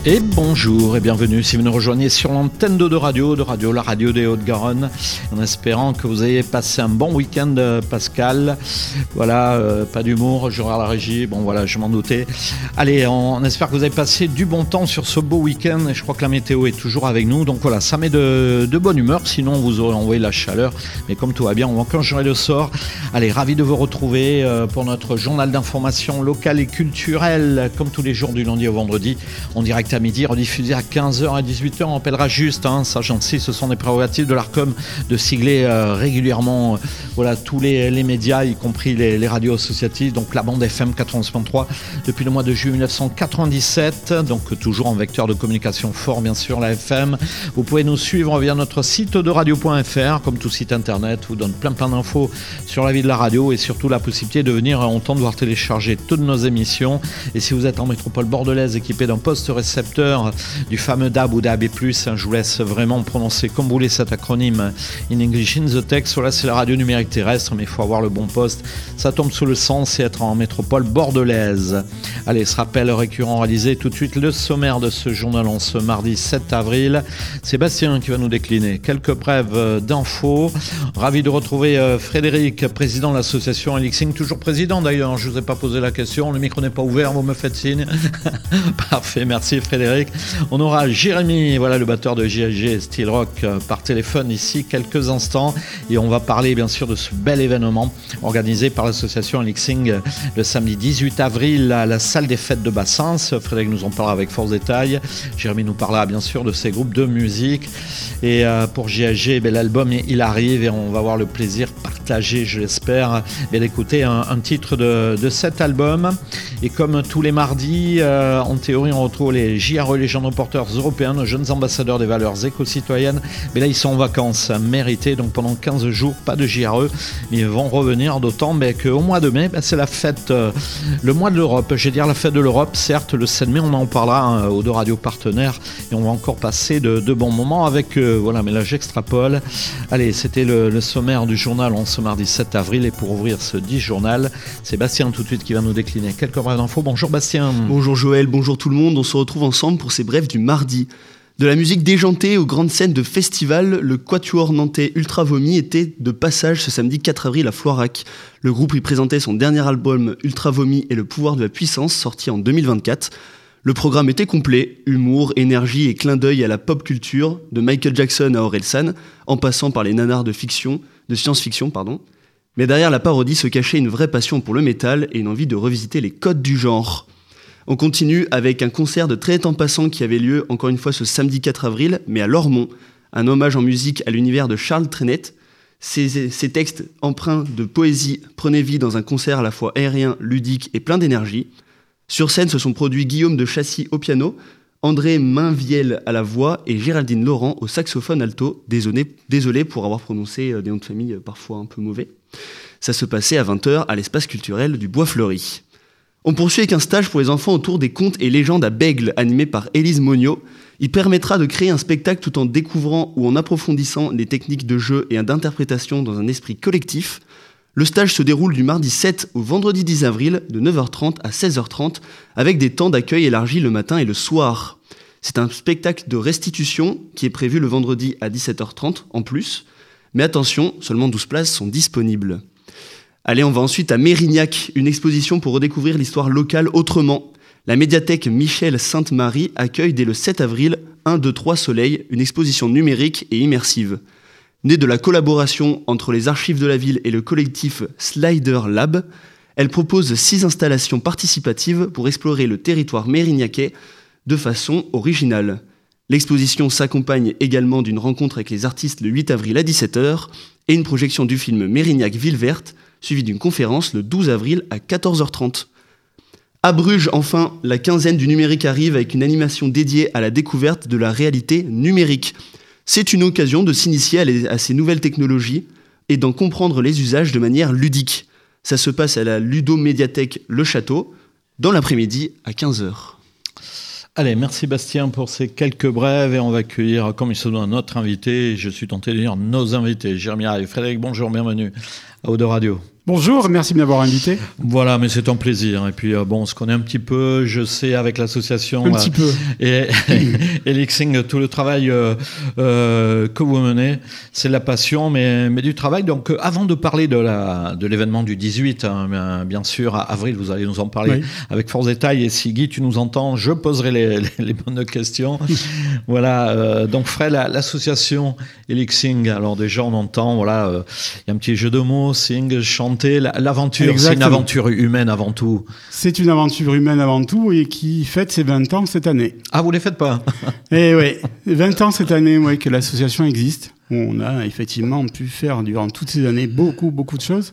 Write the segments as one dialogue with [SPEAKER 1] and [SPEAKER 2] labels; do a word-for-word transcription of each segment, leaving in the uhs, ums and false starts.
[SPEAKER 1] Et bonjour et bienvenue si vous nous rejoignez sur l'antenne de Radio, de Radio, la radio des Hautes-Garonne, en espérant que vous ayez passé un bon week-end, Pascal. Voilà, euh, pas d'humour, je regarde la régie, bon voilà, je m'en doutais. Allez, on, on espère que vous avez passé du bon temps sur ce beau week-end, et je crois que la météo est toujours avec nous, donc voilà, ça met de, de bonne humeur, sinon vous aurez envoyé la chaleur, mais comme tout va bien, on va encore gérer le sort. Allez, ravi de vous retrouver euh, pour notre journal d'information locale et culturelle, comme tous les jours du lundi au vendredi, en direct à midi, rediffusé à quinze heures et dix-huit heures. On rappellera juste, hein, ça j'insiste, ce sont des prérogatives de l'Arcom de sigler euh, régulièrement euh, voilà, tous les, les médias, y compris les, les radios associatives, donc la bande F M quatre-vingt-onze virgule trois depuis le mois de juillet dix-neuf cent quatre-vingt-dix-sept, donc toujours en vecteur de communication fort, bien sûr, la F M. Vous pouvez nous suivre via notre site de radio point f r, comme tout site internet, vous donne plein plein d'infos sur la vie de la radio et surtout la possibilité de venir entendre, voire télécharger toutes nos émissions. Et si vous êtes en métropole bordelaise équipé d'un poste récepteur du fameux D A B ou D A B plus, hein, je vous laisse vraiment prononcer comme vous voulez cet acronyme in English in the text. Voilà, c'est la radio numérique terrestre, mais il faut avoir le bon poste, ça tombe sous le sens et être en métropole bordelaise. Allez, ce rappel récurrent réalisé, tout de suite le sommaire de ce journal en ce mardi sept avril. Sébastien qui va nous décliner quelques brèves d'infos. Ravi de retrouver Frédéric, président de l'association Elixing, toujours président d'ailleurs, je ne vous ai pas posé la question, le micro n'est pas ouvert, vous me faites signe. Parfait, merci Frédéric. On aura Jérémy, voilà le batteur de J L G Steel Rock, par téléphone ici quelques instants, et on va parler bien sûr de ce bel événement organisé par l'association Elixing le samedi dix-huit avril à la salle des fêtes de Bassins. Frédéric nous en parlera avec force détails. Jérémy nous parlera bien sûr de ses groupes de musique, et euh, pour J L G, ben, l'album il arrive et on va avoir le plaisir partagé, je l'espère, ben, d'écouter un, un titre de, de cet album. Et comme tous les mardis, euh, en théorie on retrouve les J R E, les jeunes reporters européens, nos jeunes ambassadeurs des valeurs éco-citoyennes. Mais là, ils sont en vacances méritées, donc pendant quinze jours, pas de J R E. Mais ils vont revenir, d'autant ben, qu'au mois de mai, ben, c'est la fête, euh, le mois de l'Europe. Je vais dire la fête de l'Europe, certes, le sept mai, on en parlera hein, aux deux radios partenaires. Et on va encore passer de, de bons moments avec eux. Voilà, mais là, j'extrapole. Allez, c'était le, le sommaire du journal en ce mardi sept avril. Et pour ouvrir ce dit journal, c'est Bastien tout de suite qui va nous décliner quelques brèves d'infos. Bonjour Bastien.
[SPEAKER 2] Bonjour Joël, bonjour tout le monde. On se retrouve ensemble pour ces brèves du mardi. De la musique déjantée aux grandes scènes de festival, le quatuor nantais Ultra Vomi était de passage ce samedi quatre avril à Floirac. Le groupe y présentait son dernier album Ultra Vomi et le pouvoir de la puissance, sorti en deux mille vingt-quatre. Le programme était complet, humour, énergie et clin d'œil à la pop culture, de Michael Jackson à Orelsan, en passant par les nanars de fiction, de science-fiction, pardon. Mais derrière la parodie se cachait une vraie passion pour le métal et une envie de revisiter les codes du genre. On continue avec un concert de Très en passant qui avait lieu encore une fois ce samedi quatre avril, mais à Lormont, un hommage en musique à l'univers de Charles Trenet. Ces, ces textes empreints de poésie prenaient vie dans un concert à la fois aérien, ludique et plein d'énergie. Sur scène se sont produits Guillaume de Chassis au piano, André Mainviel à la voix et Géraldine Laurent au saxophone alto. Désolé, désolé pour avoir prononcé des noms de famille parfois un peu mauvais. Ça se passait à vingt heures à l'espace culturel du Bois Fleuri. On poursuit avec un stage pour les enfants autour des contes et légendes à Bègle, animé par Élise Monio. Il permettra de créer un spectacle tout en découvrant ou en approfondissant les techniques de jeu et d'interprétation dans un esprit collectif. Le stage se déroule du mardi sept au vendredi dix avril, de neuf heures trente à seize heures trente, avec des temps d'accueil élargis le matin et le soir. C'est un spectacle de restitution qui est prévu le vendredi à dix-sept heures trente en plus. Mais attention, seulement douze places sont disponibles. Allez, on va ensuite à Mérignac, une exposition pour redécouvrir l'histoire locale autrement. La médiathèque Michel Sainte-Marie accueille dès le sept avril un, deux, trois Soleil, une exposition numérique et immersive. Née de la collaboration entre les archives de la ville et le collectif Slider Lab, elle propose six installations participatives pour explorer le territoire mérignacais de façon originale. L'exposition s'accompagne également d'une rencontre avec les artistes le huit avril à dix-sept heures et une projection du film Mérignac Ville Verte, suivie d'une conférence le douze avril à quatorze heures trente. À Bruges, enfin, la quinzaine du numérique arrive avec une animation dédiée à la découverte de la réalité numérique. C'est une occasion de s'initier à, les, à ces nouvelles technologies et d'en comprendre les usages de manière ludique. Ça se passe à la Ludo-Médiathèque Le Château, dans l'après-midi à quinze heures.
[SPEAKER 1] Allez, merci Bastien pour ces quelques brèves et on va accueillir, comme il se doit, notre invité. Je suis tenté de dire nos invités. Jérémy et Frédéric, bonjour, bienvenue à Eau de Radio.
[SPEAKER 3] Bonjour, merci de m'avoir invité.
[SPEAKER 1] Voilà, mais c'est un plaisir. Et puis, euh, bon, on se connaît un petit peu. Je sais, avec l'association
[SPEAKER 3] Un petit peu.
[SPEAKER 1] et, et Elixing, tout le travail euh, euh, que vous menez, c'est de la passion, mais, mais du travail. Donc, euh, avant de parler de, la, de l'événement du dix-huit, hein, bien, bien sûr, à avril, vous allez nous en parler oui. avec force détail. Et si Guy, tu nous entends, je poserai les, les, les bonnes questions. Voilà. Euh, donc, Fred, la, l'association Elixing, alors déjà, on entend, voilà, il euh, y a un petit jeu de mots, sing, chanter. L'aventure, Exactement. C'est une aventure humaine avant tout.
[SPEAKER 3] C'est une aventure humaine avant tout et qui fête ses vingt ans cette année.
[SPEAKER 1] Ah, vous les faites pas?
[SPEAKER 3] Eh oui, vingt ans cette année ouais, que l'association existe. On a effectivement pu faire durant toutes ces années beaucoup, beaucoup de choses.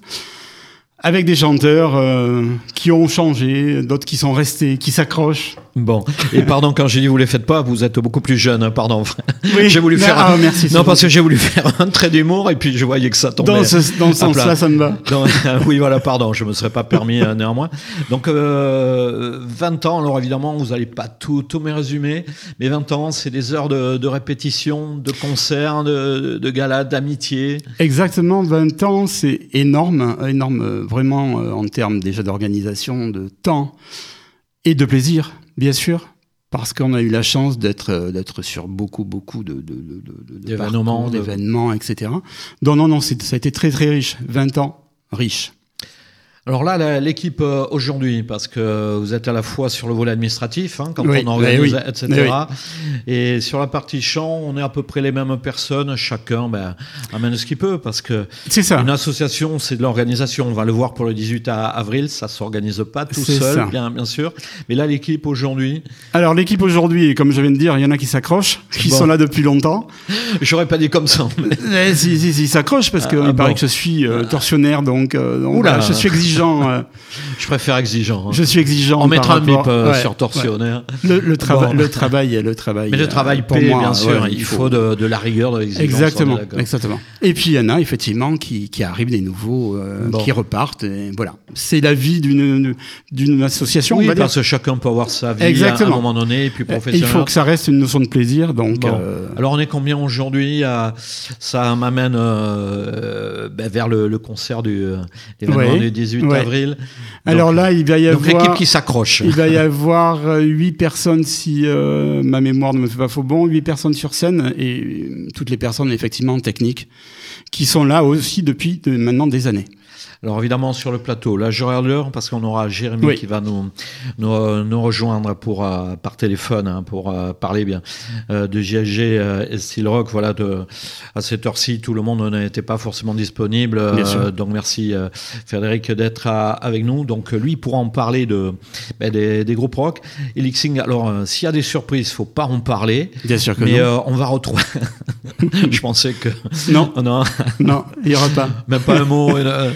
[SPEAKER 3] Avec des chanteurs euh, qui ont changé, d'autres qui sont restés, qui s'accrochent.
[SPEAKER 1] Bon, et pardon, quand j'ai dit vous les faites pas, vous êtes beaucoup plus jeune, hein, pardon.
[SPEAKER 3] Oui,
[SPEAKER 1] j'ai voulu
[SPEAKER 3] mais,
[SPEAKER 1] faire
[SPEAKER 3] ah,
[SPEAKER 1] un...
[SPEAKER 3] merci,
[SPEAKER 1] non, parce que j'ai voulu faire un trait d'humour et puis je voyais que ça tombait.
[SPEAKER 3] Dans ce, dans ce sens-là, ça me va.
[SPEAKER 1] Donc, euh, oui, voilà, pardon, je me serais pas permis euh, néanmoins. Donc, euh, vingt ans, alors évidemment, vous allez pas tout, tout me résumer, mais vingt ans, c'est des heures de, de répétition, de concerts, de, de galas, d'amitié.
[SPEAKER 3] Exactement, vingt ans, c'est énorme, énorme, vraiment, euh, en termes déjà d'organisation, de temps et de plaisir, bien sûr. Parce qu'on a eu la chance d'être, d'être sur beaucoup, beaucoup de, de, de, de, de
[SPEAKER 1] d'événements,
[SPEAKER 3] parcours, d'événements, et cetera. Donc non, non, c'est, ça a été très, très riche. vingt ans, riche.
[SPEAKER 1] Alors là, la, l'équipe euh, aujourd'hui, parce que vous êtes à la fois sur le volet administratif, hein, quand
[SPEAKER 3] oui,
[SPEAKER 1] on organise,
[SPEAKER 3] oui,
[SPEAKER 1] et cetera.
[SPEAKER 3] Oui.
[SPEAKER 1] Et sur la partie chant, on est à peu près les mêmes personnes. Chacun ben, amène ce qu'il peut, parce que
[SPEAKER 3] c'est ça.
[SPEAKER 1] Une association, c'est de l'organisation. On va le voir pour le dix-huit avril, ça s'organise pas tout
[SPEAKER 3] c'est
[SPEAKER 1] seul,
[SPEAKER 3] ça.
[SPEAKER 1] bien, bien sûr. Mais là, l'équipe aujourd'hui.
[SPEAKER 3] Alors l'équipe aujourd'hui, comme je viens de dire, il y en a qui s'accrochent, qui bon. sont là depuis longtemps.
[SPEAKER 1] J'aurais pas dit comme ça.
[SPEAKER 3] Mais... Eh, si, si, si, ils s'accrochent parce qu'il ah, paraît bon. que je suis euh, tortionnaire, donc, euh, donc
[SPEAKER 1] Oula.
[SPEAKER 3] je suis exigeant. Euh,
[SPEAKER 1] Je préfère exigeant. Hein.
[SPEAKER 3] Je suis exigeant.
[SPEAKER 1] On mettra un bip euh,
[SPEAKER 3] ouais,
[SPEAKER 1] sur torsionnaire.
[SPEAKER 3] Ouais. Le, le, trava- bon. le travail, le travail.
[SPEAKER 1] Mais le travail
[SPEAKER 3] euh, pour
[SPEAKER 1] paie,
[SPEAKER 3] moi,
[SPEAKER 1] bien sûr.
[SPEAKER 3] Ouais,
[SPEAKER 1] il faut, faut de, de la rigueur, de l'exigence.
[SPEAKER 3] Exactement, exactement. Et puis il y en a effectivement qui, qui arrivent des nouveaux, euh, bon. qui repartent. Et voilà, c'est la vie d'une d'une association.
[SPEAKER 1] Oui,
[SPEAKER 3] on va
[SPEAKER 1] parce
[SPEAKER 3] dire.
[SPEAKER 1] que chacun peut avoir sa vie
[SPEAKER 3] exactement.
[SPEAKER 1] à un moment donné, et puis professionnel.
[SPEAKER 3] Il faut que ça reste une notion de plaisir. Donc.
[SPEAKER 1] Bon.
[SPEAKER 3] Euh...
[SPEAKER 1] Alors on est combien aujourd'hui à... Ça m'amène euh, ben, vers le, le concert du, l'événement
[SPEAKER 3] ouais.
[SPEAKER 1] du dix-huit
[SPEAKER 3] ouais.
[SPEAKER 1] avril. Donc,
[SPEAKER 3] alors là, il va y avoir.
[SPEAKER 1] Donc l'équipe qui s'accroche.
[SPEAKER 3] Il va y avoir huit personnes, si euh, ma mémoire ne me fait pas faux bon, huit personnes sur scène et toutes les personnes effectivement techniques qui sont là aussi depuis de, maintenant des années.
[SPEAKER 1] Alors évidemment sur le plateau, là j'aurai l'heure parce qu'on aura Jérémy oui. qui va nous, nous, nous rejoindre pour, euh, par téléphone hein, pour euh, parler bien euh, de J L G euh, et Steel Rock. Voilà, de, à cette heure-ci, tout le monde n'était pas forcément disponible. Euh, donc merci euh, Frédéric d'être à, avec nous. Donc lui il pourra en parler de, ben, des, des groupes rock. Elixing, alors euh, s'il y a des surprises, faut pas en parler.
[SPEAKER 3] Bien sûr que
[SPEAKER 1] mais
[SPEAKER 3] non.
[SPEAKER 1] Euh, on va retrouver. Je pensais que...
[SPEAKER 3] Non,
[SPEAKER 1] non,
[SPEAKER 3] non, il n'y aura pas.
[SPEAKER 1] Même pas un mot. Euh...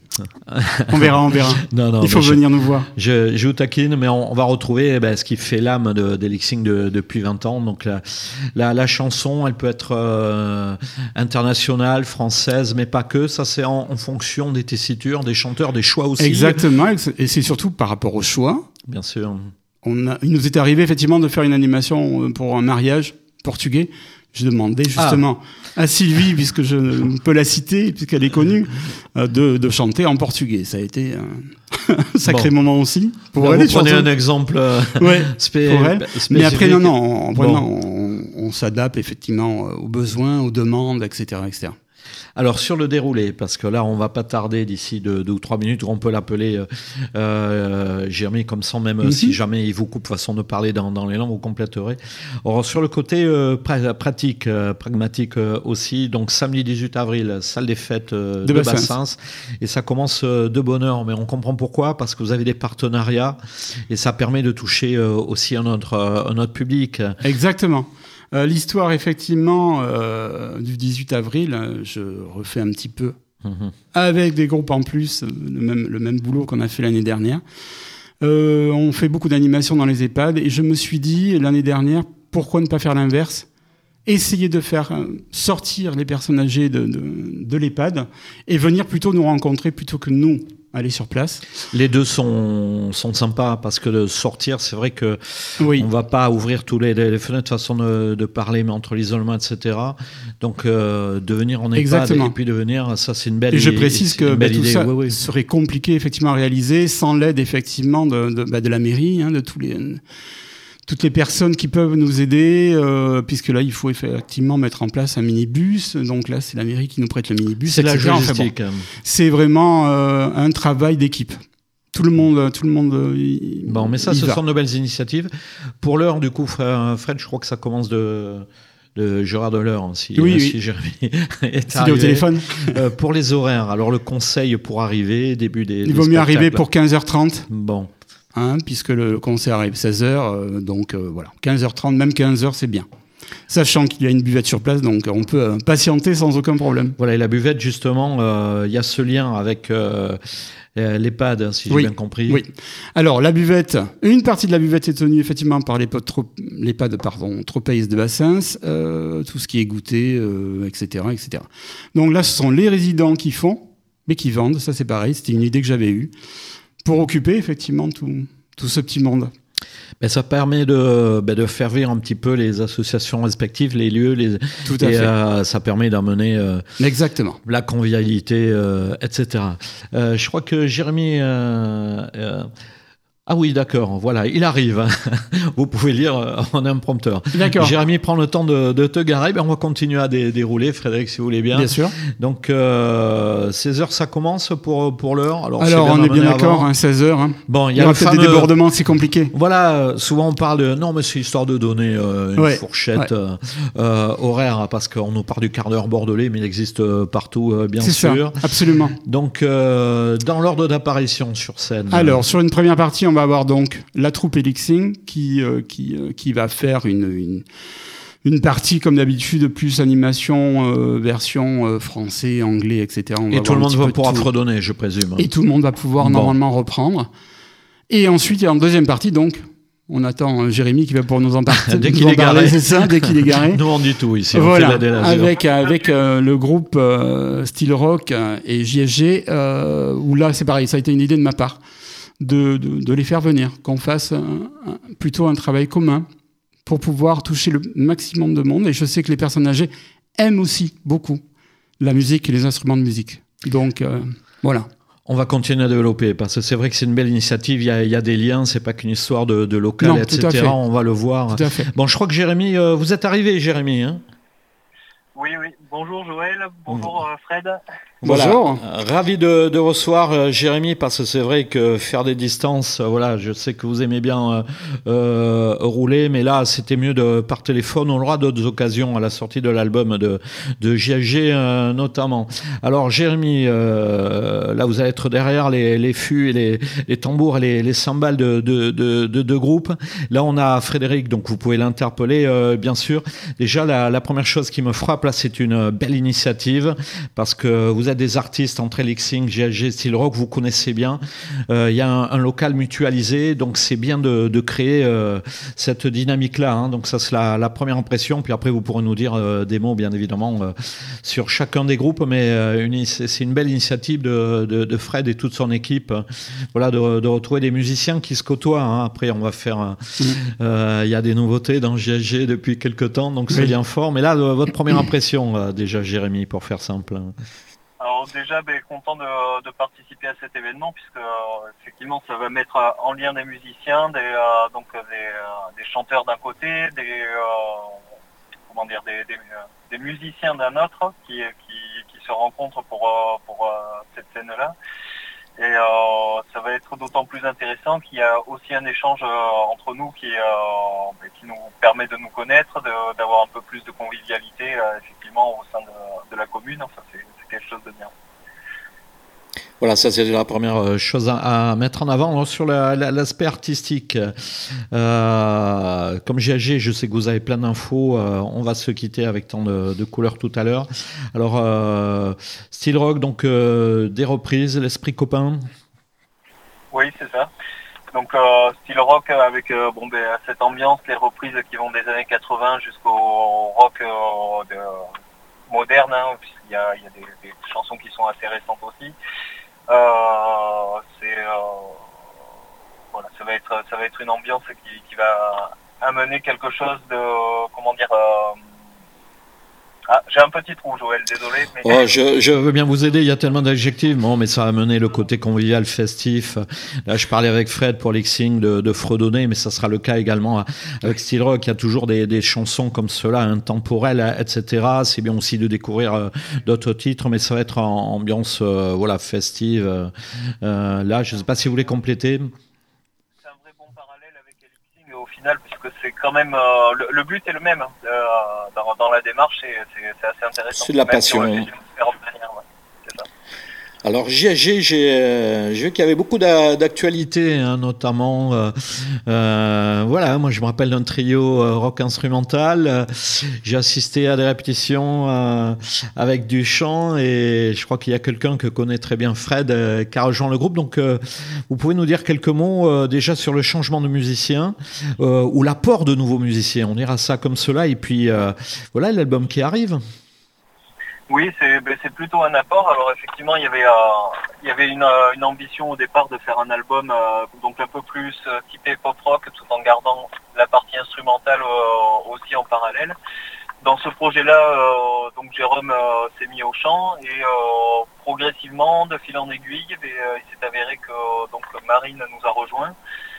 [SPEAKER 3] on verra, on verra.
[SPEAKER 1] Non, non,
[SPEAKER 3] il faut venir
[SPEAKER 1] je,
[SPEAKER 3] nous voir.
[SPEAKER 1] Je, je vous taquine, mais on, on va retrouver eh ben, ce qui fait l'âme de, d'Elixing de, depuis vingt ans. Donc la, la, la chanson, elle peut être euh, internationale, française, mais pas que. Ça, c'est en, en fonction des tessitures, des chanteurs, des choix aussi.
[SPEAKER 3] Exactement, et c'est surtout par rapport aux choix.
[SPEAKER 1] Bien sûr.
[SPEAKER 3] On a, il nous est arrivé effectivement de faire une animation pour un mariage portugais. Je demandais justement ah. à Sylvie, puisque je peux la citer, puisqu'elle est connue, de, de chanter en portugais. Ça a été un sacré bon. moment aussi.
[SPEAKER 1] Pour Là, elle, vous prenez chansons. un exemple euh,
[SPEAKER 3] ouais,
[SPEAKER 1] spé-
[SPEAKER 3] pour elle. Mais après, non, non, on,
[SPEAKER 1] bon.
[SPEAKER 3] on, on s'adapte effectivement aux besoins, aux demandes, et cetera, et cetera.
[SPEAKER 1] Alors sur le déroulé, parce que là on va pas tarder d'ici deux, deux ou trois minutes, on peut l'appeler euh, euh, Jérémy comme ça, même mm-hmm. si jamais il vous coupe façon de parler dans, dans les langues, vous compléterez. Alors sur le côté euh, pra- pratique, euh, pragmatique euh, aussi, donc samedi dix-huit avril, salle des fêtes euh, de, de Bassins. Bassins, et ça commence euh, de bonne heure, mais on comprend pourquoi, parce que vous avez des partenariats et ça permet de toucher euh, aussi un autre, euh, un autre public.
[SPEAKER 3] Exactement. Euh, l'histoire, effectivement, euh, du dix-huit avril, je refais un petit peu, mmh. avec des groupes en plus, le même, le même boulot qu'on a fait l'année dernière. Euh, on fait beaucoup d'animations dans les EHPAD, et je me suis dit, l'année dernière, pourquoi ne pas faire l'inverse ? Essayer de faire sortir les personnes âgées de, de, de l'EHPAD, et venir plutôt nous rencontrer, plutôt que nous aller sur place.
[SPEAKER 1] Les deux sont, sont sympas parce que de sortir, c'est vrai que
[SPEAKER 3] oui.
[SPEAKER 1] on va pas ouvrir tous les, les fenêtres, façon de, de parler, mais entre l'isolement, et cetera. Donc euh, de venir en EHPAD et puis de venir, ça c'est une belle idée.
[SPEAKER 3] Et je précise que bah, tout
[SPEAKER 1] idée.
[SPEAKER 3] ça
[SPEAKER 1] oui, oui.
[SPEAKER 3] serait compliqué effectivement à réaliser sans l'aide effectivement de, de, bah, de la mairie, hein, de tous les... toutes les personnes qui peuvent nous aider, euh, puisque là, il faut effectivement mettre en place un minibus. Donc là, c'est la mairie qui nous prête le minibus.
[SPEAKER 1] C'est la logistique.
[SPEAKER 3] Enfin, bon, c'est vraiment euh, un travail d'équipe. Tout le monde, tout le monde. Y,
[SPEAKER 1] bon, mais ça, ce
[SPEAKER 3] va.
[SPEAKER 1] sont de belles initiatives. Pour l'heure, du coup, Fred, je crois que ça commence de. de Gérard Deleur, hein, si,
[SPEAKER 3] oui,
[SPEAKER 1] euh,
[SPEAKER 3] oui.
[SPEAKER 1] si Jérémy est
[SPEAKER 3] arrivé. Au téléphone.
[SPEAKER 1] Euh, pour les horaires, alors le conseil pour arriver, début des.
[SPEAKER 3] Il
[SPEAKER 1] des
[SPEAKER 3] vaut mieux arriver pour quinze heures trente.
[SPEAKER 1] Bon.
[SPEAKER 3] Hein, puisque le concert arrive seize heures, euh, donc euh, voilà, quinze heures trente, même quinze heures, c'est bien. Sachant qu'il y a une buvette sur place, donc on peut euh, patienter sans aucun problème.
[SPEAKER 1] Voilà, et la buvette, justement, euh, il y a ce lien avec euh, l'EHPAD, si j'ai
[SPEAKER 3] oui.
[SPEAKER 1] bien compris.
[SPEAKER 3] Oui. Alors, la buvette, une partie de la buvette est tenue effectivement par l'EHPAD, pardon, Tropeis de Bassins, euh, tout ce qui est goûté, euh, et cetera, et cetera. Donc là, ce sont les résidents qui font, mais qui vendent, ça c'est pareil, c'était une idée que j'avais eue, pour occuper effectivement tout, tout ce petit monde.
[SPEAKER 1] Ben, ça permet de, ben, de faire vivre un petit peu les associations respectives, les lieux, les,
[SPEAKER 3] tout à
[SPEAKER 1] et
[SPEAKER 3] fait.
[SPEAKER 1] Euh, ça permet d'amener euh,
[SPEAKER 3] exactement
[SPEAKER 1] la convivialité, euh, et cetera. Euh, je crois que Jérémy... Euh, euh, Ah oui, d'accord, voilà, il arrive. Vous pouvez lire en un prompteur.
[SPEAKER 3] D'accord.
[SPEAKER 1] Jérémy prend le temps de, de te garer. Ben, on va continuer à dé, dérouler, Frédéric, si vous voulez bien.
[SPEAKER 3] Bien sûr.
[SPEAKER 1] Donc, euh, seize heures, ça commence pour, pour l'heure.
[SPEAKER 3] Alors, Alors on est bien d'accord, hein, seize heures. Hein.
[SPEAKER 1] Bon, il y,
[SPEAKER 3] y
[SPEAKER 1] a
[SPEAKER 3] aura peut-être
[SPEAKER 1] fameux...
[SPEAKER 3] des débordements, c'est compliqué.
[SPEAKER 1] Voilà, souvent on parle de... Non, mais c'est histoire de donner euh, une
[SPEAKER 3] ouais.
[SPEAKER 1] fourchette
[SPEAKER 3] ouais.
[SPEAKER 1] euh, euh, horaire, parce qu'on nous parle du quart d'heure bordelais, mais il existe partout, euh, bien
[SPEAKER 3] c'est
[SPEAKER 1] sûr.
[SPEAKER 3] Ça, absolument.
[SPEAKER 1] Donc, euh, dans l'ordre d'apparition sur scène...
[SPEAKER 3] Alors, euh... sur une première partie, on va avoir donc... la troupe Elixing qui, euh, qui, euh, qui va faire une, une, une partie, comme d'habitude, plus animation, euh, version euh, français, anglais, et cetera. On
[SPEAKER 1] et tout le monde va pouvoir fredonner, je présume.
[SPEAKER 3] Et tout le monde va pouvoir bon. normalement reprendre. Et ensuite, en deuxième partie, donc, on attend Jérémy qui va pour nous en parler.
[SPEAKER 1] Dès qu'il est garé.
[SPEAKER 3] C'est ça, dès qu'il est garé.
[SPEAKER 1] Nous, on dit tout ici.
[SPEAKER 3] Voilà,
[SPEAKER 1] on fait de la
[SPEAKER 3] avec, avec euh, le groupe euh, Style Rock et J S G, euh, où là, c'est pareil, ça a été une idée de ma part. De, de, de les faire venir, qu'on fasse un, un, plutôt un travail commun pour pouvoir toucher le maximum de monde. Et je sais que les personnes âgées aiment aussi beaucoup la musique et les instruments de musique. Donc, euh, voilà.
[SPEAKER 1] On va continuer à développer, parce que c'est vrai que c'est une belle initiative, il y a, il y a des liens, c'est pas qu'une histoire de, de local, non, et cetera. On va le voir.
[SPEAKER 3] Tout à fait.
[SPEAKER 1] Bon, je crois que Jérémy, euh, vous êtes arrivé, Jérémy, hein ?
[SPEAKER 4] Oui, oui. Bonjour Joël, bonjour euh, Fred.
[SPEAKER 1] Voilà.
[SPEAKER 3] Bonjour.
[SPEAKER 1] Ravi de, de recevoir euh, Jérémy, parce que c'est vrai que faire des distances, euh, voilà, je sais que vous aimez bien euh, euh, rouler, mais là c'était mieux de par téléphone. On aura d'autres occasions à la sortie de l'album de, de J S G euh, notamment. Alors Jérémy, euh, là vous allez être derrière les, les fûts et les, les tambours et les, les cymbales de deux de, de, de groupes. Là on a Frédéric, donc vous pouvez l'interpeller euh, bien sûr. Déjà la, la première chose qui me frappe là, c'est une belle initiative, parce que vous êtes des artistes entre Elixing, J S G, Style Rock, vous connaissez bien. Il euh, y a un, un local mutualisé, donc c'est bien de, de créer euh, cette dynamique-là. Hein. Donc ça, c'est la, la première impression. Puis après, vous pourrez nous dire euh, des mots, bien évidemment, euh, sur chacun des groupes. Mais euh, une, c'est une belle initiative de, de, de Fred et toute son équipe. Voilà, de, de retrouver des musiciens qui se côtoient. Hein. Après, on va faire... Il mmh. euh, y a des nouveautés dans J S G depuis quelques temps, donc c'est oui. bien fort. Mais là, votre première impression, euh, déjà, Jérémy, pour faire simple.
[SPEAKER 4] Alors déjà, ben, content de, de participer à cet événement, puisque euh, effectivement, ça va mettre euh, en lien des musiciens, des, euh, donc des, euh, des chanteurs d'un côté, des euh, comment dire, des, des, des musiciens d'un autre, qui, qui, qui se rencontrent pour euh, pour euh, cette scène-là. Et euh, ça va être d'autant plus intéressant qu'il y a aussi un échange euh, entre nous qui euh, qui nous permet de nous connaître, de, d'avoir un peu plus de convivialité euh, effectivement au sein de, de la commune. Enfin, c'est quelque chose de bien.
[SPEAKER 1] Voilà, ça c'est la première chose à, à mettre en avant. Alors, sur la, la, l'aspect artistique, euh, comme J S G, je sais que vous avez plein d'infos. Euh, on va se quitter avec tant de, de couleurs tout à l'heure. Alors, euh, Style Rock, donc euh, des reprises, l'esprit copain.
[SPEAKER 4] Oui, c'est ça. Donc euh, Style Rock avec euh, bon ben cette ambiance, les reprises qui vont des années quatre-vingts jusqu'au rock euh, de moderne, hein, puisqu'il y a, il y a des, des chansons qui sont assez récentes aussi. Euh, c'est euh, voilà, ça va être ça va être une ambiance qui, qui va amener quelque chose de comment dire. Euh, Ah, j'ai un petit trou, Joël, désolé. Mais...
[SPEAKER 1] Oh, je, je veux bien vous aider, il y a tellement d'adjectifs. Bon, mais ça a amené le côté convivial, festif. Là, je parlais avec Fred pour l'X-Sing de, de fredonner, mais ça sera le cas également avec Steel Rock. Il y a toujours des, des chansons comme cela, intemporelles, et cetera. C'est bien aussi de découvrir euh, d'autres titres, mais ça va être en ambiance euh, voilà, festive. Euh, là, je ne sais pas si vous voulez compléter.
[SPEAKER 4] C'est un vrai bon parallèle avec Elixing au final, puisque c'est quand même euh, le, le but est le même euh, dans, dans la démarche, et c'est, c'est assez intéressant.
[SPEAKER 1] C'est de la passion. Alors G G, j'ai, euh, j'ai vu qu'il y avait beaucoup d'a, d'actualités, hein, notamment, euh, euh, voilà, moi je me rappelle d'un trio euh, rock instrumental. Euh, j'ai assisté à des répétitions euh, avec du chant, et je crois qu'il y a quelqu'un que connaît très bien, Fred, euh, qui a rejoint le groupe. Donc, euh, vous pouvez nous dire quelques mots euh, déjà sur le changement de musiciens euh, ou l'apport de nouveaux musiciens. On dira ça comme cela, et puis euh, voilà l'album qui arrive.
[SPEAKER 4] Oui, c'est, c'est plutôt un apport. Alors effectivement, il y avait, euh, il y avait une, euh, une ambition au départ de faire un album euh, donc un peu plus euh, typé pop-rock, tout en gardant la partie instrumentale euh, aussi en parallèle. Dans ce projet-là, euh, donc Jérôme euh, s'est mis au chant, et euh, progressivement, de fil en aiguille, et, euh, il s'est avéré que donc Marine nous a rejoints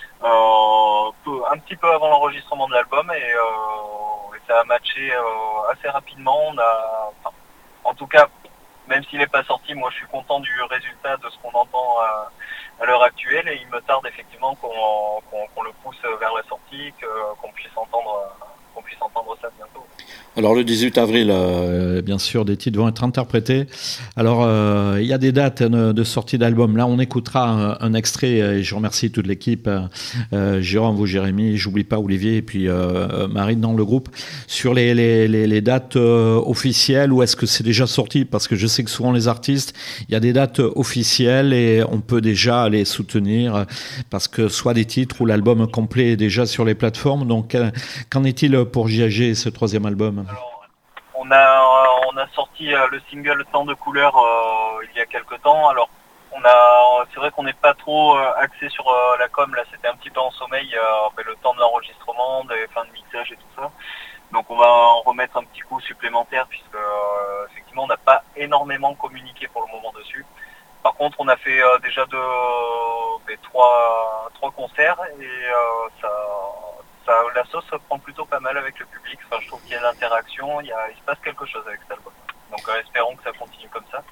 [SPEAKER 4] euh, peu, un petit peu avant l'enregistrement de l'album, et, euh, et ça a matché euh, assez rapidement. On a, enfin, en tout cas, même s'il n'est pas sorti, moi je suis content du résultat de ce qu'on entend à, à l'heure actuelle, et il me tarde effectivement qu'on, qu'on, qu'on le pousse vers la sortie, que, qu'on puisse entendre, qu'on puisse entendre ça bientôt.
[SPEAKER 1] Alors le dix-huit avril, euh, bien sûr, des titres vont être interprétés. Alors euh, il y a des dates de, de sortie d'album. Là, on écoutera un, un extrait, et je remercie toute l'équipe, euh, Jérôme, vous, Jérémy, j'oublie pas Olivier, et puis euh, Marine dans le groupe, sur les, les, les, les dates euh, officielles, ou est-ce que c'est déjà sorti? Parce que je sais que souvent les artistes, il y a des dates officielles et on peut déjà les soutenir, parce que soit des titres ou l'album complet est déjà sur les plateformes. Donc euh, qu'en est-il pour J A G, ce troisième album?
[SPEAKER 4] Alors, on a on a sorti euh, le single Temps de couleurs euh, il y a quelque temps. Alors on a c'est vrai qu'on n'est pas trop euh, axé sur euh, la com, là c'était un petit peu en sommeil, euh, ben, le temps de l'enregistrement, des fins de mixage et tout ça. Donc on va en remettre un petit coup supplémentaire, puisque euh, effectivement on n'a pas énormément communiqué pour le moment dessus. Par contre on a fait euh, déjà deux, ben, trois trois concerts, et euh, ça Ça, la sauce se prend plutôt pas mal avec le public. Enfin, je trouve qu'il y a de l'interaction, il, y a, il se passe quelque chose avec cet album. Donc euh, espérons que ça continue comme ça.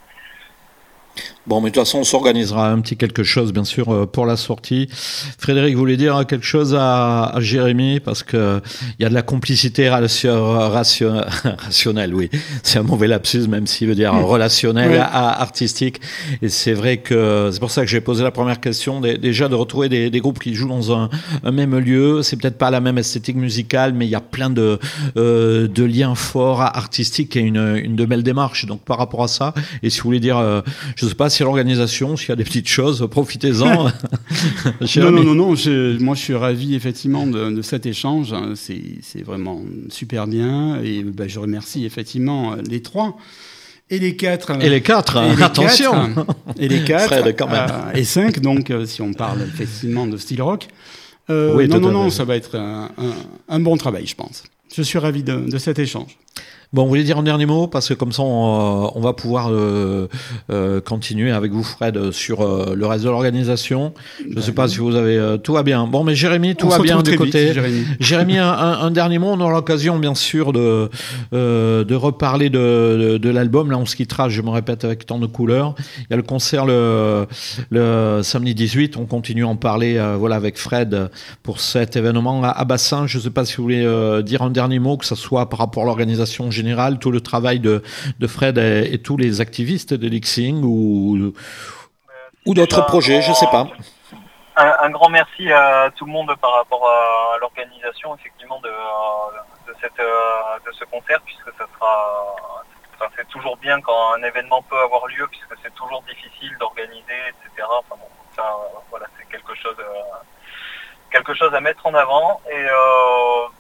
[SPEAKER 1] Bon, mais de toute façon, on s'organisera un petit quelque chose, bien sûr, pour la sortie. Frédéric, vous voulez dire quelque chose à, à Jérémy, parce que il y a de la complicité ratio, ratio, rationnelle, oui. C'est un mauvais lapsus, même s'il veut dire relationnel, oui. à, artistique. Et c'est vrai que c'est pour ça que j'ai posé la première question. Déjà, de retrouver des, des groupes qui jouent dans un, un même lieu. C'est peut-être pas la même esthétique musicale, mais il y a plein de, euh, de liens forts artistiques et une, une de belles démarches. Donc, par rapport à ça, et si vous voulez dire, euh, je sais pas si l'organisation, s'il y a des petites choses, profitez-en.
[SPEAKER 3] non, non, non, non, je, moi je suis ravi effectivement de, de cet échange, c'est, c'est vraiment super bien, et ben, je remercie effectivement les trois. Et les quatre.
[SPEAKER 1] Et les quatre, et les attention
[SPEAKER 3] quatre, Et les quatre.
[SPEAKER 1] Fred, quand même.
[SPEAKER 3] Euh, et cinq, donc, euh, si on parle effectivement de Steel Rock. Euh, oui, non, non, non, ça va être un, un, un bon travail, je pense. Je suis ravi de, de cet échange.
[SPEAKER 1] Bon, vous voulez dire un dernier mot, parce que comme ça, on, on va pouvoir euh, euh, continuer avec vous, Fred, sur euh, le reste de l'organisation. Je ne sais pas si vous avez... Euh, tout va bien. Bon, mais Jérémy, tout on va bien du côté...
[SPEAKER 3] Vite, Jérémy,
[SPEAKER 1] Jérémy un, un, un dernier mot. On aura l'occasion, bien sûr, de, euh, de reparler de, de, de l'album. Là, on se quittera, je me répète, avec tant de couleurs. Il y a le concert le, le samedi dix-huit. On continue à en parler euh, voilà, avec Fred pour cet événement à, à Bassin. Je ne sais pas si vous voulez euh, dire un dernier mot, que ce soit par rapport à l'organisation général, tout le travail de, de Fred et, et tous les activistes de l'X-Sing ou, euh, ou d'autres projets, je ne sais pas.
[SPEAKER 4] Un, un grand merci à tout le monde par rapport à l'organisation, effectivement, de, de, cette, de ce concert, puisque ça sera, enfin, c'est toujours bien quand un événement peut avoir lieu, puisque c'est toujours difficile d'organiser, et cetera. Enfin, bon, ça, voilà, c'est quelque chose... Euh, quelque chose à mettre en avant, et euh,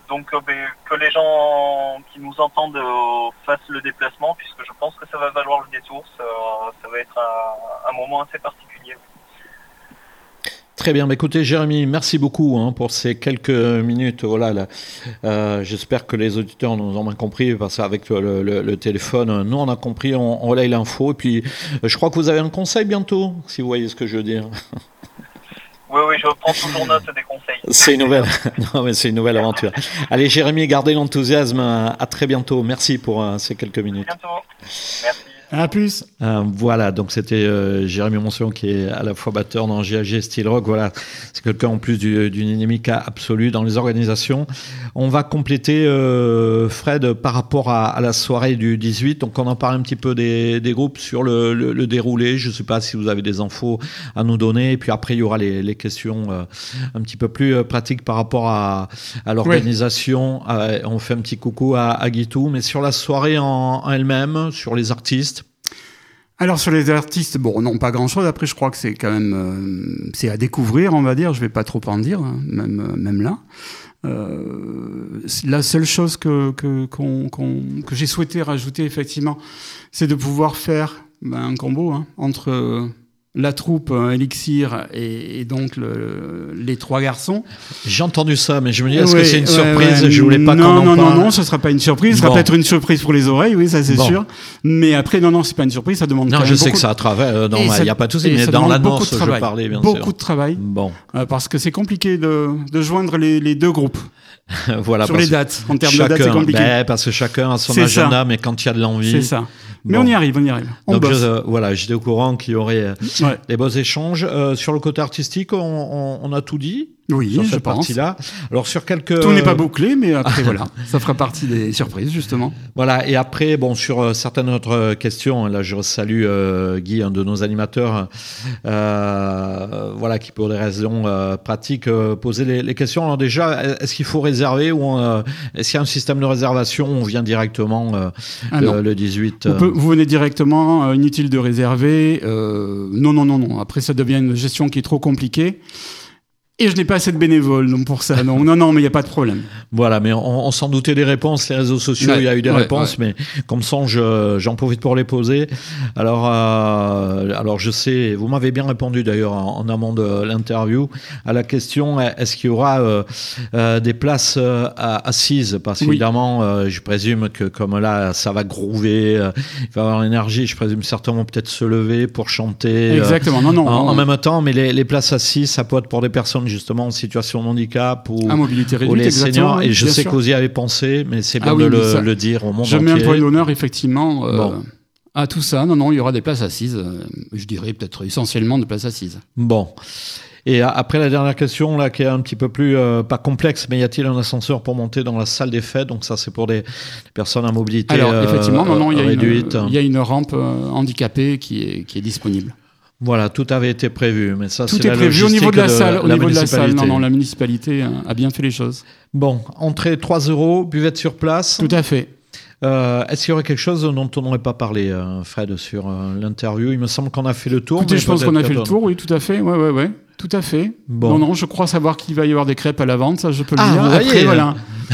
[SPEAKER 4] donc euh, ben, que les gens qui nous entendent euh, fassent le déplacement, puisque je pense que ça va valoir le détour. Ça, ça va être un, un moment assez particulier.
[SPEAKER 1] Très bien, écoutez Jérémy, merci beaucoup hein, pour ces quelques minutes. Voilà, là, euh, j'espère que les auditeurs nous ont bien compris, parce qu'avec le, le, le téléphone, nous on a compris, on, on relaye l'info. Et puis, je crois que vous avez un conseil bientôt, si vous voyez ce que je veux dire.
[SPEAKER 4] Oui, oui, je prends toujours note des conseils.
[SPEAKER 1] C'est une nouvelle, non, mais c'est une nouvelle aventure. Allez Jérémy, gardez l'enthousiasme. À très bientôt. Merci pour euh, ces quelques minutes.
[SPEAKER 4] À bientôt. Merci.
[SPEAKER 3] À plus.
[SPEAKER 1] Euh, voilà, donc c'était euh, Jérémy Monsion qui est à la fois batteur dans G A G Steel Rock. Voilà, c'est quelqu'un en plus du, d'une dynamique absolue dans les organisations. On va compléter euh, Fred par rapport à, à la soirée du dix-huit. Donc on en parle un petit peu des, des groupes sur le, le, le déroulé. Je ne sais pas si vous avez des infos à nous donner. Et puis après il y aura les, les questions euh, un petit peu plus euh, pratiques par rapport à, à l'organisation. Oui. Euh, on fait un petit coucou à, à Guitou, mais sur la soirée en, en elle-même, sur les artistes.
[SPEAKER 3] Alors sur les artistes, bon, non, pas grand-chose. Après, je crois que c'est quand même, euh, c'est à découvrir, on va dire. Je vais pas trop en dire, hein, même même là. Euh, la seule chose que que qu'on, qu'on, que j'ai souhaité rajouter effectivement, c'est de pouvoir faire ben, un combo hein, entre euh, la troupe euh, Elixir et, et donc le, les trois garçons.
[SPEAKER 1] J'ai entendu ça, mais je me dis, est-ce
[SPEAKER 3] oui,
[SPEAKER 1] que c'est une
[SPEAKER 3] ouais,
[SPEAKER 1] surprise?
[SPEAKER 3] ouais,
[SPEAKER 1] Je voulais pas
[SPEAKER 3] non,
[SPEAKER 1] qu'on en
[SPEAKER 3] non,
[SPEAKER 1] parle.
[SPEAKER 3] Non, non, ce sera pas une surprise. Ce
[SPEAKER 1] bon.
[SPEAKER 3] sera peut-être une surprise pour les oreilles, oui, ça c'est
[SPEAKER 1] bon.
[SPEAKER 3] sûr. Mais après, non, non, c'est pas une surprise. Ça demande.
[SPEAKER 1] Non,
[SPEAKER 3] quand
[SPEAKER 1] je
[SPEAKER 3] même
[SPEAKER 1] sais
[SPEAKER 3] beaucoup
[SPEAKER 1] que ça a travaillé. Euh, non, il n'y a pas de souci. Mais
[SPEAKER 3] ça
[SPEAKER 1] dans
[SPEAKER 3] demande
[SPEAKER 1] l'annonce,
[SPEAKER 3] beaucoup de
[SPEAKER 1] je parlais bien
[SPEAKER 3] beaucoup
[SPEAKER 1] sûr.
[SPEAKER 3] Beaucoup de travail.
[SPEAKER 1] Bon.
[SPEAKER 3] Euh, parce que c'est compliqué de de joindre les les deux groupes.
[SPEAKER 1] Voilà.
[SPEAKER 3] Sur les dates. En termes
[SPEAKER 1] chacun,
[SPEAKER 3] de dates, c'est compliqué.
[SPEAKER 1] Ben, parce que chacun a son
[SPEAKER 3] c'est
[SPEAKER 1] agenda,
[SPEAKER 3] ça.
[SPEAKER 1] mais quand il y a de l'envie.
[SPEAKER 3] C'est ça. Mais
[SPEAKER 1] bon.
[SPEAKER 3] on y arrive, on y arrive. On
[SPEAKER 1] Donc
[SPEAKER 3] bosse.
[SPEAKER 1] je, euh, voilà, j'étais au courant qu'il y aurait euh,
[SPEAKER 3] ouais.
[SPEAKER 1] des beaux échanges. Euh, sur le côté artistique, on, on, on a tout dit.
[SPEAKER 3] Oui,
[SPEAKER 1] sur
[SPEAKER 3] je
[SPEAKER 1] cette
[SPEAKER 3] pense.
[SPEAKER 1] partie-là. Alors sur quelques.
[SPEAKER 3] Tout n'est pas bouclé, mais après voilà, ça fera partie des surprises justement.
[SPEAKER 1] Voilà. Et après, bon, sur euh, certaines autres questions, là, je salue euh, Guy, un de nos animateurs, euh, voilà, qui pour des raisons euh, pratiques euh, posait les, les questions. Alors déjà, est-ce qu'il faut réserver ou on, euh, est-ce qu'il y a un système de réservation? On vient directement euh,
[SPEAKER 3] ah,
[SPEAKER 1] le, le dix-huit.
[SPEAKER 3] Vous, peut, vous venez directement, euh, inutile de réserver. Euh, non, non, non, non. Après, ça devient une gestion qui est trop compliquée. Et je n'ai pas assez de bénévoles donc pour ça. Non, non, non, mais il n'y a pas de problème.
[SPEAKER 1] Voilà, mais on, on s'en doutait des réponses. Les réseaux sociaux, il
[SPEAKER 3] ouais,
[SPEAKER 1] y a eu des
[SPEAKER 3] ouais,
[SPEAKER 1] réponses,
[SPEAKER 3] ouais.
[SPEAKER 1] mais comme ça, je, j'en profite pour les poser. Alors, euh, alors je sais, vous m'avez bien répondu d'ailleurs en, en amont de l'interview à la question est-ce qu'il y aura euh, euh, des places euh, assises? Parce qu'évidemment, oui. euh, je présume que comme là, ça va groover, euh, il va y avoir l'énergie. Je présume certains vont peut-être se lever pour chanter.
[SPEAKER 3] Exactement.
[SPEAKER 1] Euh,
[SPEAKER 3] non, non.
[SPEAKER 1] En,
[SPEAKER 3] non.
[SPEAKER 1] en même temps, mais les, les places assises, ça peut être pour des personnes justement en situation de handicap ou,
[SPEAKER 3] à mobilité réduite,
[SPEAKER 1] ou les seniors. Et je sais
[SPEAKER 3] sûr.
[SPEAKER 1] que vous y avez pensé, mais c'est bien
[SPEAKER 3] ah, oui,
[SPEAKER 1] de le,
[SPEAKER 3] ça,
[SPEAKER 1] le dire au monde
[SPEAKER 3] je
[SPEAKER 1] entier.
[SPEAKER 3] Je mets un point d'honneur effectivement euh,
[SPEAKER 1] bon.
[SPEAKER 3] à tout ça. Non, non, il y aura des places assises. Euh, je dirais peut-être essentiellement des places assises.
[SPEAKER 1] Bon. Et après la dernière question là, qui est un petit peu plus euh, pas complexe, mais y a-t-il un ascenseur pour monter dans la salle des fêtes? Donc ça, c'est pour des, des personnes à mobilité
[SPEAKER 3] Alors, effectivement,
[SPEAKER 1] euh,
[SPEAKER 3] non, non, il y a
[SPEAKER 1] réduite.
[SPEAKER 3] Une, il y a une rampe euh, handicapée qui est qui est disponible.
[SPEAKER 1] Voilà, tout avait été prévu, mais ça,
[SPEAKER 3] tout
[SPEAKER 1] c'est
[SPEAKER 3] est
[SPEAKER 1] la
[SPEAKER 3] prévu au niveau de la
[SPEAKER 1] de
[SPEAKER 3] salle. Au
[SPEAKER 1] la
[SPEAKER 3] niveau de la salle, non, non, la municipalité a bien fait les choses.
[SPEAKER 1] Bon, entrée trois euros, buvette sur place.
[SPEAKER 3] Tout à fait.
[SPEAKER 1] Euh, est-ce qu'il y aurait quelque chose dont on n'aurait pas parlé, euh, Fred, sur euh, l'interview? Il me semble qu'on a fait le tour.
[SPEAKER 3] Écoutez,
[SPEAKER 1] mais
[SPEAKER 3] je pense qu'on a fait le
[SPEAKER 1] on...
[SPEAKER 3] tour, oui, tout à fait. Ouais, ouais, ouais. Tout à fait.
[SPEAKER 1] Bon.
[SPEAKER 3] Non, non, je crois savoir qu'il va y avoir des crêpes à la vente, ça je peux le
[SPEAKER 1] ah,
[SPEAKER 3] dire.
[SPEAKER 1] Vous
[SPEAKER 3] Après,
[SPEAKER 1] voyez,
[SPEAKER 3] voilà.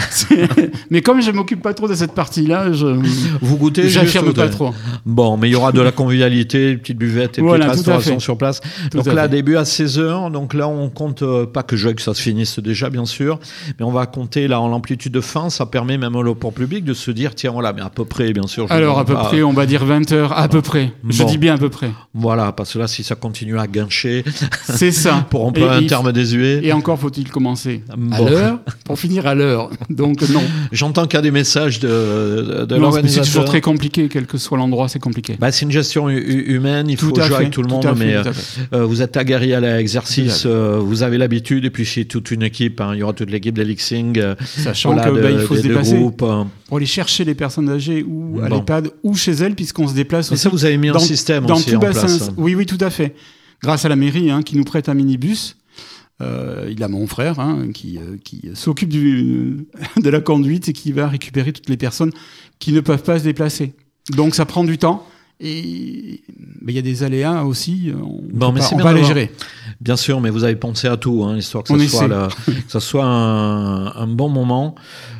[SPEAKER 3] Mais comme je m'occupe pas trop de cette partie-là, je
[SPEAKER 1] vous goûtez,
[SPEAKER 3] j'affirme pas trop.
[SPEAKER 1] Bon, mais il y aura de la convivialité, une petite buvette et une
[SPEAKER 3] voilà,
[SPEAKER 1] petite restauration sur place.
[SPEAKER 3] Tout
[SPEAKER 1] donc là, fait. Début à seize heures. Donc là, on compte euh, pas que je que ça se finisse déjà, bien sûr, mais on va compter là en l'amplitude de fin. Ça permet même au pour public de se dire tiens voilà, mais à peu près, bien sûr. Je
[SPEAKER 3] Alors à peu
[SPEAKER 1] pas...
[SPEAKER 3] près, on va dire vingt heures, à peu près. Bon. Je dis bien à peu près.
[SPEAKER 1] Voilà, parce que là, si ça continue à guincher,
[SPEAKER 3] c'est ça.
[SPEAKER 1] Pour employer un terme désuet.
[SPEAKER 3] Et encore faut-il commencer
[SPEAKER 1] bon.
[SPEAKER 3] à l'heure pour finir à l'heure. Donc non.
[SPEAKER 1] J'entends qu'il y a des messages de, de, de
[SPEAKER 3] non,
[SPEAKER 1] l'organisateur.
[SPEAKER 3] C'est toujours très compliqué, quel que soit l'endroit, c'est compliqué.
[SPEAKER 1] Bah, c'est une gestion hu- humaine, il
[SPEAKER 3] tout
[SPEAKER 1] faut jouer
[SPEAKER 3] fait,
[SPEAKER 1] avec tout le monde,
[SPEAKER 3] tout
[SPEAKER 1] mais
[SPEAKER 3] fait,
[SPEAKER 1] euh, vous êtes aguerri à l'exercice, euh, vous avez l'habitude, et puis c'est toute une équipe, hein, il y aura toute l'équipe d'Elixing, euh,
[SPEAKER 3] sachant
[SPEAKER 1] voilà,
[SPEAKER 3] que
[SPEAKER 1] de,
[SPEAKER 3] bah, il faut
[SPEAKER 1] de,
[SPEAKER 3] se déplacer
[SPEAKER 1] groupes, euh.
[SPEAKER 3] pour aller chercher les personnes âgées ou à
[SPEAKER 1] bon.
[SPEAKER 3] l'EHPAD ou chez elles, puisqu'on se déplace
[SPEAKER 1] mais
[SPEAKER 3] aussi.
[SPEAKER 1] Ça, vous avez mis
[SPEAKER 3] dans,
[SPEAKER 1] un système
[SPEAKER 3] dans
[SPEAKER 1] aussi
[SPEAKER 3] tout
[SPEAKER 1] en
[SPEAKER 3] bassin.
[SPEAKER 1] place.
[SPEAKER 3] Oui, oui, tout à fait. Grâce à la mairie hein, qui nous prête un minibus. Euh, il a mon frère hein, qui, euh, qui s'occupe du, de la conduite et qui va récupérer toutes les personnes qui ne peuvent pas se déplacer. Donc ça prend du temps Et il y a des aléas aussi, on
[SPEAKER 1] bon,
[SPEAKER 3] ne peut
[SPEAKER 1] pas,
[SPEAKER 3] pas les gérer.
[SPEAKER 1] Bien sûr, mais vous avez pensé à tout, hein, histoire que
[SPEAKER 3] on
[SPEAKER 1] ça, soit, la,
[SPEAKER 3] que
[SPEAKER 1] ça soit un, un bon moment.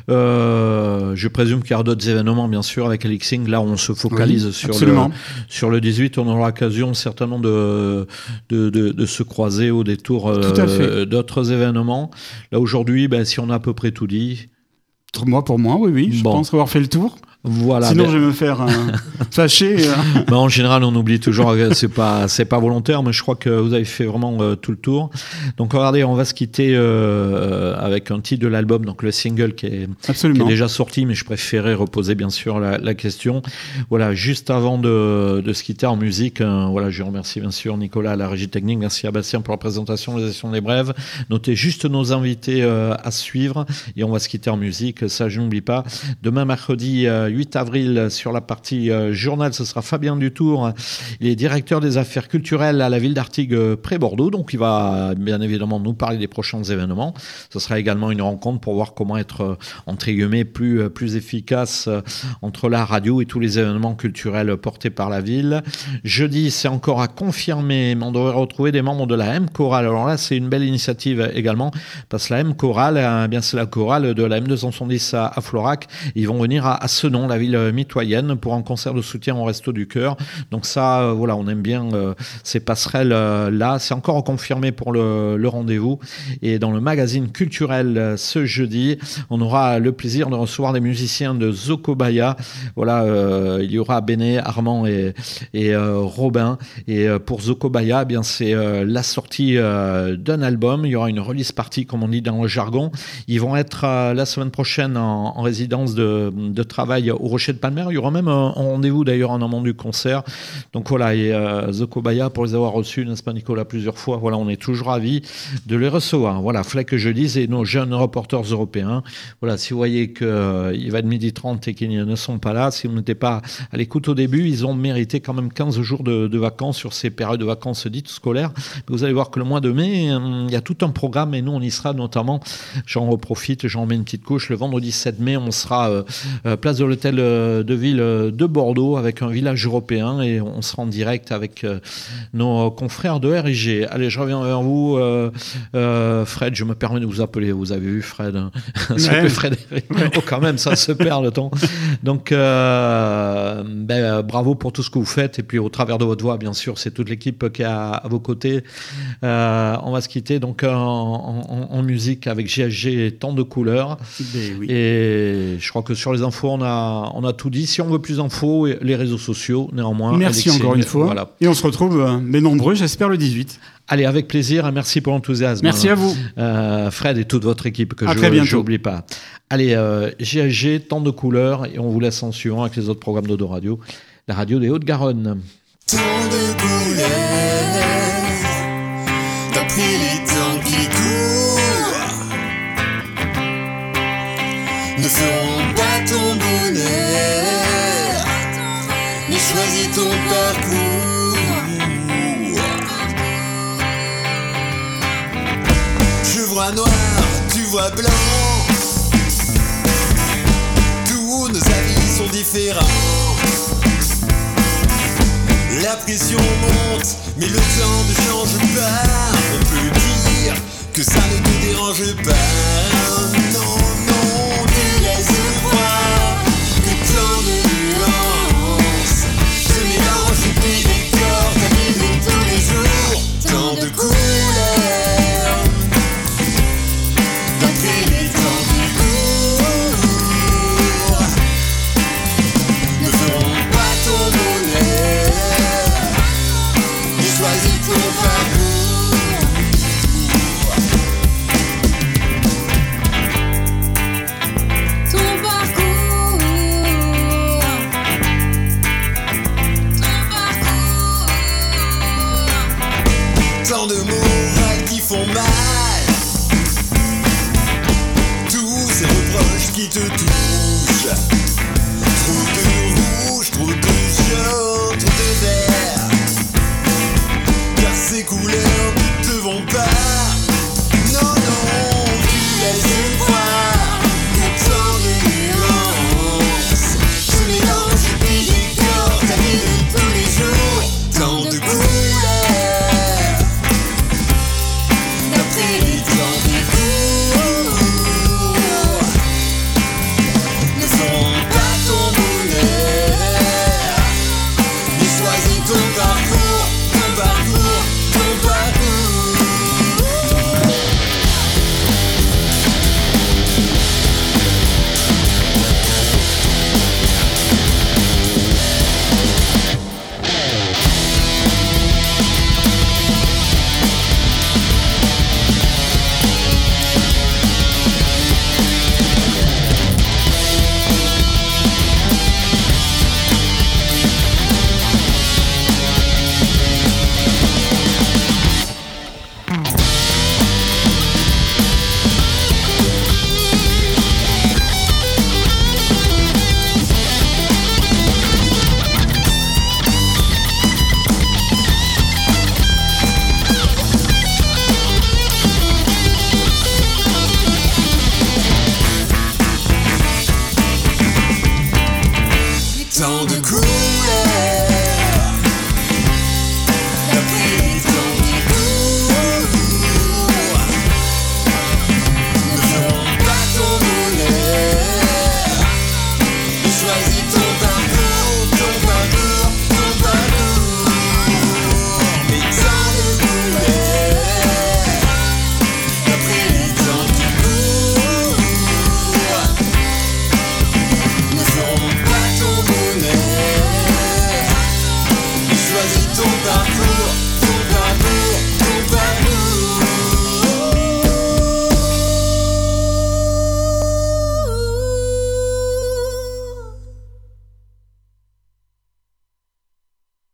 [SPEAKER 1] Euh, je présume qu'il y aura d'autres événements, bien sûr, avec Elixing. Là, on se focalise
[SPEAKER 3] oui,
[SPEAKER 1] sur, le, sur le dix-huit. On aura l'occasion certainement de, de, de, de se croiser au détour euh, d'autres événements. Là, aujourd'hui, ben, si on a à peu près tout dit...
[SPEAKER 3] Moi, pour moi, oui, oui. Je bon. pense avoir fait le tour.
[SPEAKER 1] Voilà,
[SPEAKER 3] Sinon,
[SPEAKER 1] ben...
[SPEAKER 3] je vais me faire euh, fâcher. Euh.
[SPEAKER 1] Ben, en général, on oublie toujours. C'est pas, c'est pas volontaire, mais je crois que vous avez fait vraiment euh, tout le tour. Donc, regardez, on va se quitter euh, avec un titre de l'album, donc le single qui est, qui est déjà sorti, mais je préférais reposer bien sûr la, la question. Voilà, juste avant de, de se quitter en musique, euh, voilà, je remercie bien sûr Nicolas à la régie technique, merci à Bastien pour la présentation, les actions des brèves. Notez juste nos invités euh, à suivre et on va se quitter en musique. Ça, je n'oublie pas. Demain, mercredi euh, huit avril, sur la partie euh, journal, ce sera Fabien Dutour. Il est directeur des affaires culturelles à la ville d'Artigues près Bordeaux. Donc, il va bien évidemment nous parler des prochains événements. Ce sera également une rencontre pour voir comment être, euh, entre guillemets, plus, plus efficace euh, entre la radio et tous les événements culturels portés par la ville. Jeudi, c'est encore à confirmer, mais on devrait retrouver des membres de la M Chorale. Alors là, c'est une belle initiative également, parce que la M Chorale, eh bien, c'est la chorale de la M deux cent soixante-dix à, à Florac. Ils vont venir à, à Senon, la ville mitoyenne, pour un concert de soutien au Resto du Cœur. Donc ça, euh, voilà, on aime bien euh, ces passerelles euh, là. C'est encore confirmé pour le, le rendez-vous. Et dans le magazine culturel euh, ce jeudi, on aura le plaisir de recevoir des musiciens de Zokobaya. Voilà, euh, il y aura Béné, Armand et, et euh, Robin. Et euh, pour Zokobaya, eh bien c'est euh, la sortie euh, d'un album. Il y aura une release party, comme on dit dans le jargon. Ils vont être euh, la semaine prochaine en, en résidence de, de travail au Rocher de Palmer. Il y aura même un, un rendez-vous d'ailleurs en amont du concert. Donc voilà, et euh, Zokobaya, pour les avoir reçus, n'est-ce pas Nicolas, plusieurs fois, voilà, on est toujours ravis de les recevoir. Voilà, Fleck que je dise, et nos jeunes reporters européens. Voilà, si vous voyez qu'il euh, va être midi trente et qu'ils ne sont pas là, si vous n'étiez pas à l'écoute au début, ils ont mérité quand même quinze jours de, de vacances sur ces périodes de vacances dites scolaires. Mais vous allez voir que le mois de mai, euh, il y a tout un programme et nous on y sera notamment, j'en reprofite, j'en mets une petite couche, le vendredi sept mai, on sera euh, euh, place de l'hôtel de ville de Bordeaux avec un village européen et on sera en direct avec euh, nos confrères de R I G. Allez, je reviens vers vous, euh, euh, Fred, je me permets de vous appeler, vous avez vu Fred, hein. C'est que Frédéric, oh, quand même, ça se perd le temps. Donc, euh, ben, bravo pour tout ce que vous faites et puis au travers de votre voix, bien sûr, c'est toute l'équipe qui est à, à vos côtés. Euh, on va se quitter donc en, en, en musique avec G H G Tant de couleurs.
[SPEAKER 3] Oui.
[SPEAKER 1] Et je crois que sur les infos, on a, on a tout dit. Si on veut plus d'infos, les réseaux sociaux, néanmoins.
[SPEAKER 3] Merci Alexis, encore une fois. Voilà. Et on se retrouve, euh, mais nombreux, j'espère, le dix-huit.
[SPEAKER 1] Allez, avec plaisir. Merci pour l'enthousiasme.
[SPEAKER 3] Merci à vous.
[SPEAKER 1] Euh, Fred et toute votre équipe que
[SPEAKER 3] à
[SPEAKER 1] je n'oublie pas. Allez, euh, G H G, Tant de couleurs. Et on vous laisse en suivant avec les autres programmes d'Odo Radio, la radio des Hautes-Garonne.
[SPEAKER 5] Tant de couleurs, d'après les temps qui courent, ne feront pas ton bonheur, mais choisis ton parcours. Je vois noir, tu vois blanc, tous nos avis sont différents. La pression monte, mais le temps ne change pas. On peut dire que ça ne te dérange pas. Non, non, tu laisses croire que tant de nuances se mélangent et puis décorent ta vie de tous les jours. Tant de couleurs, d'après les temps qui courent, ne feront pas ton bonheur. Choisis ton parcours. Ton parcours. Ton parcours. Tant de morales qui font mal, tous ces reproches qui te touchent. Trop de rouge, trop de jaune, trop de vert. Car ces couleurs ne te vont pas. Non, non, tu laisses croire que tant de nuances se mélangent et puis décorent ta vie de tous les temps de cours.